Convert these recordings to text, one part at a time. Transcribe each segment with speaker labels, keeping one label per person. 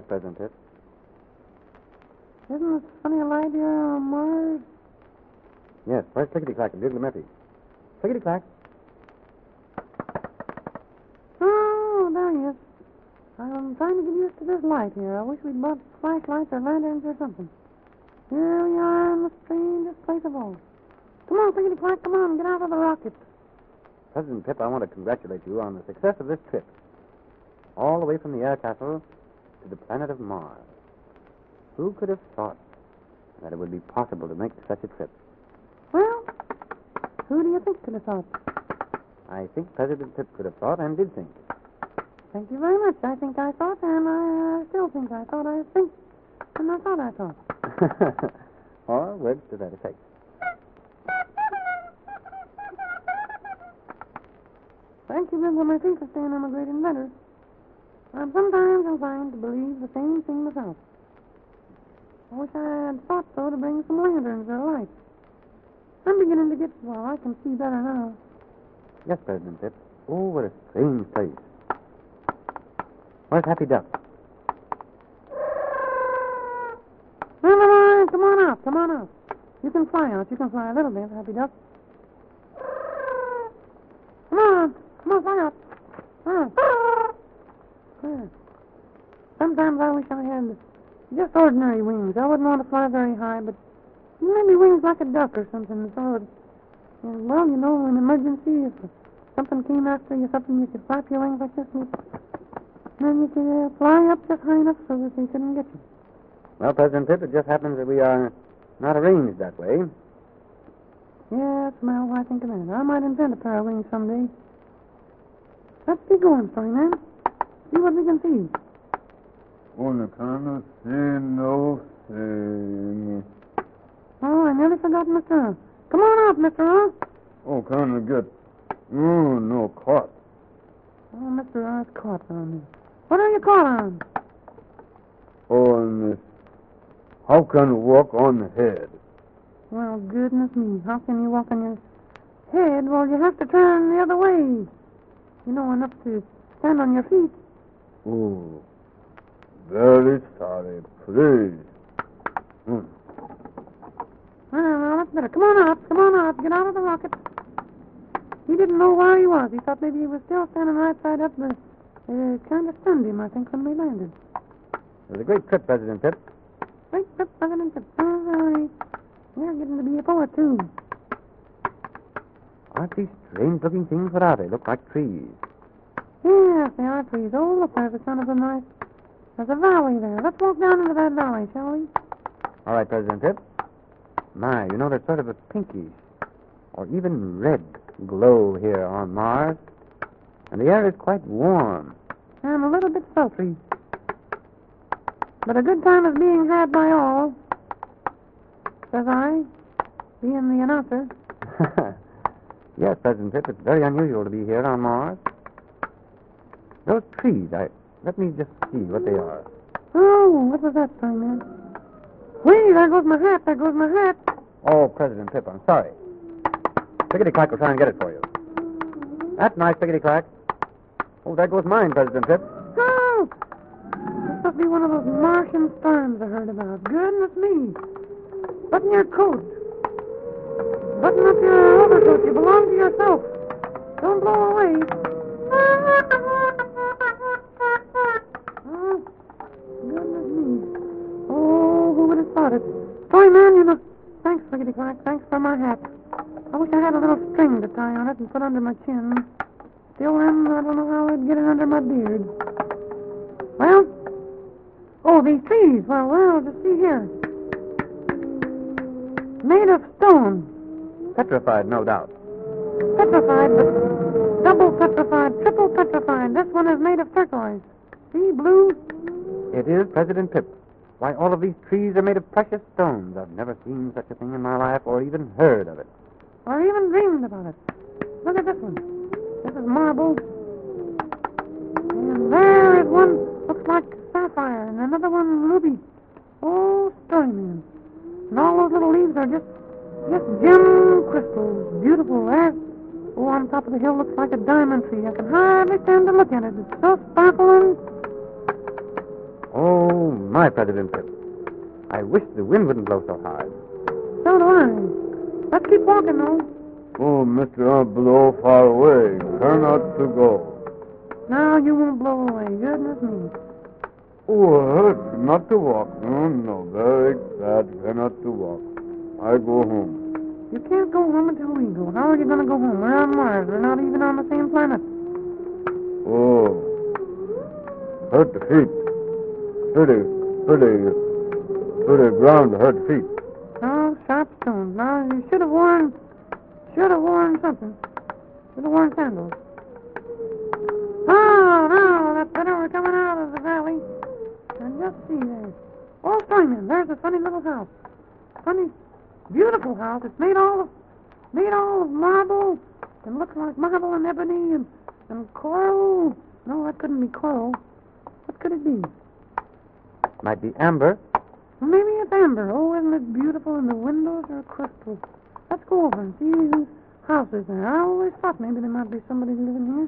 Speaker 1: President Pip.
Speaker 2: Isn't this funny light here on Mars?
Speaker 1: Yes, where's Clickety-Clack and Bugle Murphy? Clickety-Clack.
Speaker 2: Oh, there he is. I'm trying to get used to this light here. I wish we'd bought flashlights or lanterns or something. Here we are in the strangest place of all. Come on, Clickety-Clack, come on, get out of the rocket.
Speaker 1: President Pip, I want to congratulate you on the success of this trip. All the way from the air castle to the planet of Mars. Who could have thought that it would be possible to make such a trip?
Speaker 2: Well, who do you think could have thought?
Speaker 1: I think President Pip could have thought and did think.
Speaker 2: Thank you very much. I think I thought, and I still think I thought I think, and I thought I thought.
Speaker 1: Or words to that effect.
Speaker 2: Thank you, Mr. Murphy, for saying I'm a great inventor. I'm sometimes inclined to believe the same thing myself. I wish I had thought so to bring some lanterns or lights. I'm beginning to get, well, I can see better now.
Speaker 1: Yes, President Pip. Oh, what a strange place. Where's Happy Duck?
Speaker 2: Never mind. Come on out. Come on out. You can fly out. You can fly a little bit, Happy Duck. Come on. Come on, fly out. Yeah. Sometimes I wish I had just ordinary wings. I wouldn't want to fly very high, but maybe wings like a duck or something. So, well, you know, in emergency, if something came after you, something you could flap your wings like this, and then you could fly up just high enough so that they couldn't get you.
Speaker 1: Well, President Pip, it just happens that we are not arranged that way.
Speaker 2: Yes, well, I think of that. I might invent a pair of wings someday. Let's be going, Storyman. See what we can see.
Speaker 3: Una cana sin no sin.
Speaker 2: Oh, I nearly forgot Mr. Earl. Come on out, Mr. Earl.
Speaker 3: Oh, can I get? Oh, no, caught.
Speaker 2: Oh, Mr. Earl's caught on me. What are you caught on?
Speaker 3: Oh, and how can you walk on the head?
Speaker 2: Well, goodness me. How can you walk on your head? Well, you have to turn the other way. You know, enough to stand on your feet.
Speaker 3: Oh, very sorry, please.
Speaker 2: Well, that's better. Come on out. Come on out. Get out of the rocket. He didn't know where he was. He thought maybe he was still standing right side up. But it kind of stunned him, I think, when we landed.
Speaker 1: It was a great trip, President Pip.
Speaker 2: Great trip, President Pip. You're getting to be a poet, too.
Speaker 1: Aren't these strange-looking things? What are they? Look like trees.
Speaker 2: Yes, they are trees. Oh, look, there's a son of a nice. There's a valley there. Let's walk down into that valley, shall we?
Speaker 1: All right, President Pip. My, you know, there's sort of a pinkish or even red glow here on Mars. And the air is quite warm.
Speaker 2: And a little bit sultry. But a good time is being had by all. Says I, being the announcer.
Speaker 1: Yes, President Pip, it's very unusual to be here on Mars. Those trees, let me just see what they are.
Speaker 2: Oh, what was that, Storyman? Wait, there goes my hat. There goes my hat.
Speaker 1: Oh, President Pip, I'm sorry. Clickety-Clack will try and get it for you. That's nice, Clickety-Clack. Oh, there goes mine, President Pip.
Speaker 2: Oh! This must be one of those Martian storms I heard about. Goodness me. Button your coat. Button up your overcoat. You belong to yourself. Don't blow away. Oh, goodness me. Oh, who would have thought it? Storyman, you know. Thanks, Clickety-Clack. Thanks for my hat. I wish I had a little string to tie on it and put under my chin. Still, then, I don't know how I'd get it under my beard. Well, oh, these trees. Well, just see here. Made of stone.
Speaker 1: Petrified, no doubt.
Speaker 2: Petrified, but double petrified, triple petrified. This one is made of turquoise. See, blue?
Speaker 1: It is President Pip. Why, all of these trees are made of precious stones. I've never seen such a thing in my life or even heard of it.
Speaker 2: Or even dreamed about it. Look at this one. This is marble. And there is one looks like sapphire, and another one ruby. Oh, Storyman. And all those little leaves are just gem crystals. Beautiful. There. Oh, on top of the hill looks like a diamond tree. I can hardly stand to look at it. It's so sparkling.
Speaker 1: Oh, my President Pip. I wish the wind wouldn't blow so hard.
Speaker 2: So do I. Let's keep walking, though.
Speaker 3: Oh, Mr. I'll blow far away. Turn not to go.
Speaker 2: Now you won't blow away. Goodness me.
Speaker 3: Oh, it hurts not to walk. No, very bad. Cannot to walk. I go home.
Speaker 2: You can't go home until we go. How are you going to go home? We're on Mars. We're not even on the same planet.
Speaker 3: Oh, hurt the feet. Pretty ground to hurt feet.
Speaker 2: Oh, sharp stones. Now, you should have worn something. Should have worn sandals. Oh, now, that's better. We're coming out of the valley. And just see there. Oh, Storyman, there's a funny little house. Funny, beautiful house. It's made all of marble. And looks like marble and ebony and coral. No, that couldn't be coral. What could it be?
Speaker 1: Might be amber.
Speaker 2: Well, maybe it's amber. Oh, isn't it beautiful? And the windows are crystal. Let's go over and see whose house is there. I always thought maybe there might be somebody living here.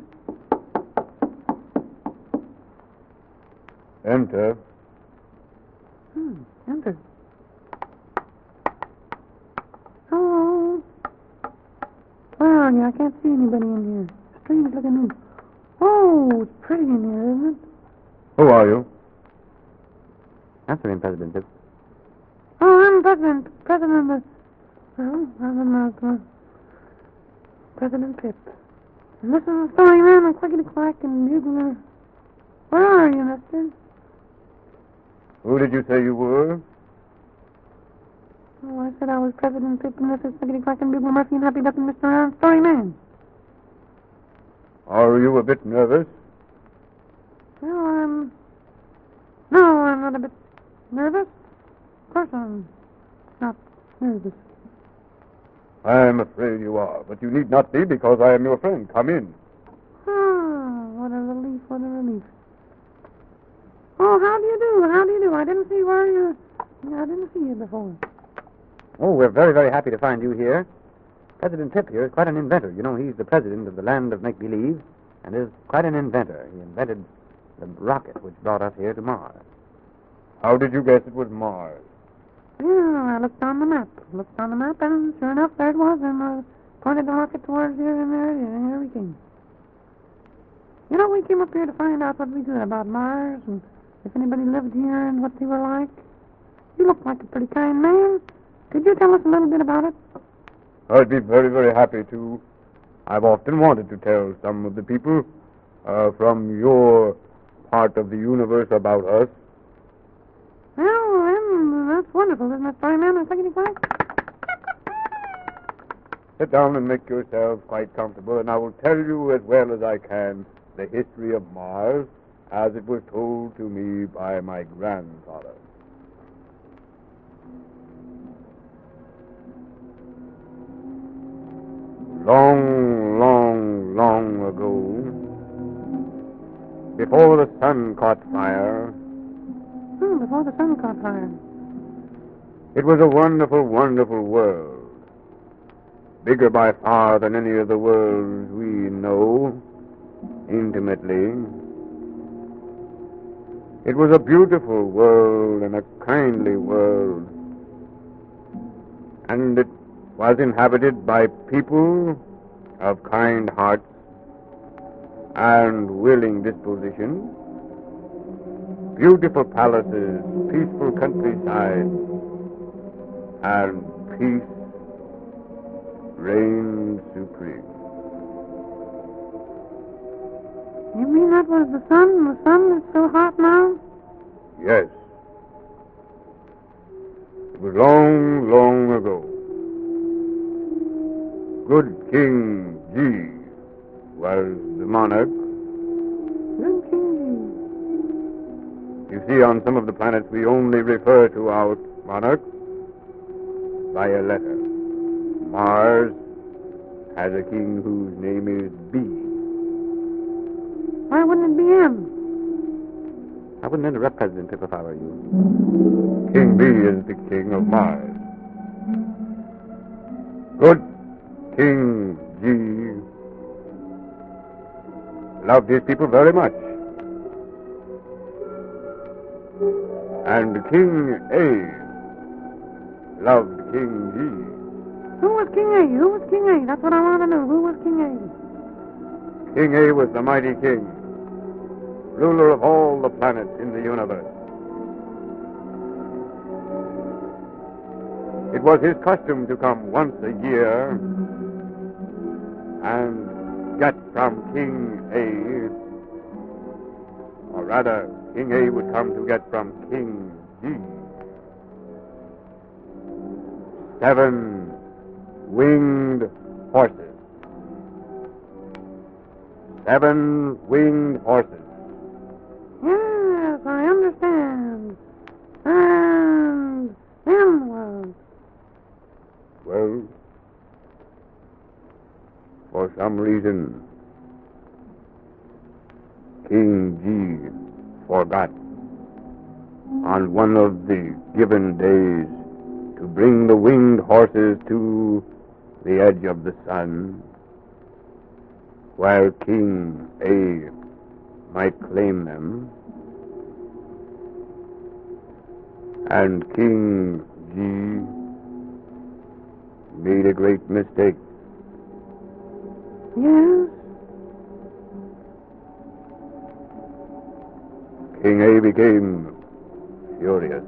Speaker 3: Enter.
Speaker 2: Enter. Hello. Where are you? I can't see anybody in here. Strange looking room. Oh, it's pretty in here, isn't it?
Speaker 3: Who are you?
Speaker 1: Answer him, President Pip.
Speaker 2: Oh, I'm President of President Pip. And this is the Storyman and Clickety Clack and Bugler. Where are you, mister?
Speaker 3: Who did you say you were?
Speaker 2: Oh, I said I was President Pip and this is Clickety Clack and Bugler Murphy and Happy Duck and Mr. Round Storyman.
Speaker 3: Are you a bit nervous?
Speaker 2: Well, No, I'm not a bit nervous. Of course I'm not nervous.
Speaker 3: I'm afraid you are, but you need not be because I am your friend. Come in.
Speaker 2: Oh, what a relief, what a relief. Oh, how do you do? How do you do? I didn't see you before.
Speaker 1: Oh, we're very, very happy to find you here. President Pip here is quite an inventor. You know, he's the president of the land of make-believe and is quite an inventor. He invented the rocket which brought us here to Mars.
Speaker 3: How did you guess it was Mars?
Speaker 2: Yeah, I looked on the map. And sure enough, there it was, and I pointed the rocket towards here, and here we came. You know, we came up here to find out what we could about Mars, and if anybody lived here, and what they were like. You look like a pretty kind man. Could you tell us a little bit about it?
Speaker 3: I'd be very, very happy to. I've often wanted to tell some of the people from your part of the universe about us.
Speaker 2: Well, then, that's wonderful, isn't it, Storyman and Clickety Clack?
Speaker 3: Sit down and make yourselves quite comfortable, and I will tell you as well as I can the history of Mars as it was told to me by my grandfather. Long, long, long ago, before the sun caught fire,
Speaker 2: Before the sun caught fire.
Speaker 3: it was a wonderful, wonderful world. Bigger by far than any of the worlds we know intimately. It was a beautiful world and a kindly world. And it was inhabited by people of kind hearts and willing dispositions. Beautiful palaces, peaceful countryside, and peace reigned supreme.
Speaker 2: You mean that was the sun? The sun that's so hot now?
Speaker 3: Yes. It was long, long ago. Good King G was the monarch.
Speaker 2: Good King.
Speaker 3: You see, on some of the planets we only refer to our monarch by a letter. Mars has a king whose name is B.
Speaker 2: Why wouldn't it be him?
Speaker 1: I wouldn't interrupt President Pip if I were you.
Speaker 3: King B is the king of Mars. Good King G loved his people very much. And King A loved King G.
Speaker 2: Who was King A? Who was King A? That's what I want to know. Who was King A?
Speaker 3: King A was the mighty king, ruler of all the planets in the universe. It was his custom to come once a year and get from King A, or rather, King A would come to get from King G 7 winged horses. 7 winged horses.
Speaker 2: Yes, I understand. And then was.
Speaker 3: Well, for some reason, King G forgot on one of the given days to bring the winged horses to the edge of the sun, where King A might claim them, and King G made a great mistake.
Speaker 2: Yes?
Speaker 3: King A became furious.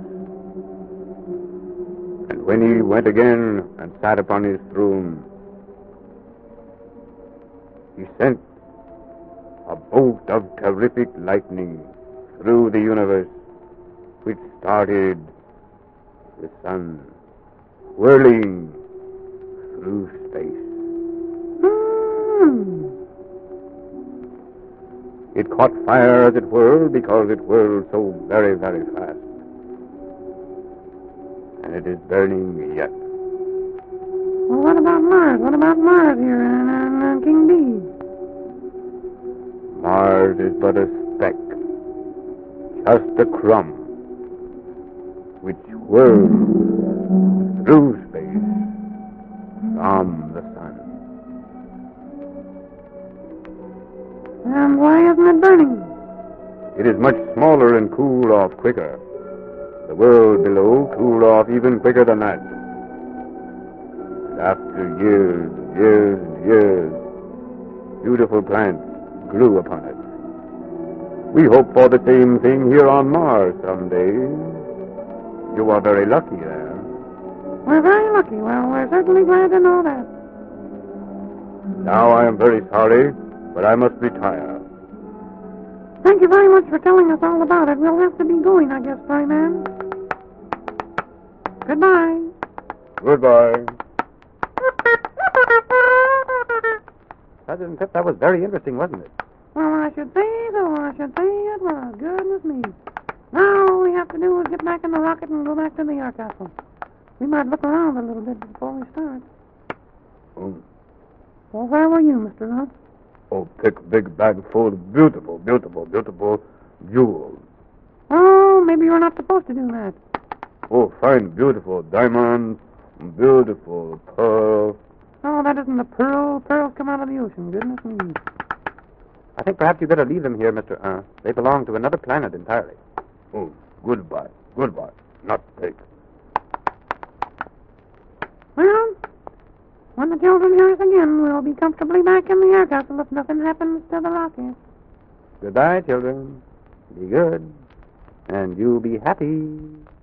Speaker 3: And when he went again and sat upon his throne, he sent a bolt of terrific lightning through the universe, which started the sun whirling through space. It caught fire as it whirled because it whirled so very, very fast. And it is burning yet.
Speaker 2: Well, what about Mars? What about Mars here and King B?
Speaker 3: Mars is but a speck, just a crumb, which whirls through space from the sun.
Speaker 2: And why isn't it burning?
Speaker 3: It is much smaller and cooled off quicker. The world below cooled off even quicker than that. And after years and years and years, beautiful plants grew upon it. We hope for the same thing here on Mars someday. You are very lucky there.
Speaker 2: We're very lucky. Well, we're certainly glad to know that.
Speaker 3: Now I am very sorry, but I must retire.
Speaker 2: Thank you very much for telling us all about it. We'll have to be going, I guess, Fryman. Goodbye.
Speaker 3: Goodbye.
Speaker 1: President Pip, that was very interesting, wasn't it?
Speaker 2: Well, I should say so. I should say it was. Goodness me. Now all we have to do is get back in the rocket and go back to the air castle. We might look around a little bit before we start.
Speaker 3: Oh,
Speaker 2: Well, where were you, Mr. Ruff?
Speaker 3: pick a big bag full of beautiful, beautiful, beautiful jewels.
Speaker 2: Oh, maybe you're not supposed to do that.
Speaker 3: Oh, fine, beautiful diamonds, beautiful pearls.
Speaker 2: Oh, that isn't a pearl. Pearls come out of the ocean. Goodness me.
Speaker 1: I think perhaps you better leave them here, Mr. They belong to another planet entirely.
Speaker 3: Oh, goodbye, goodbye. Not take.
Speaker 2: Well, when the children hear us again, we'll be comfortably back in the air castle if nothing happens to the rocket.
Speaker 1: Goodbye, children. Be good. And you'll be happy.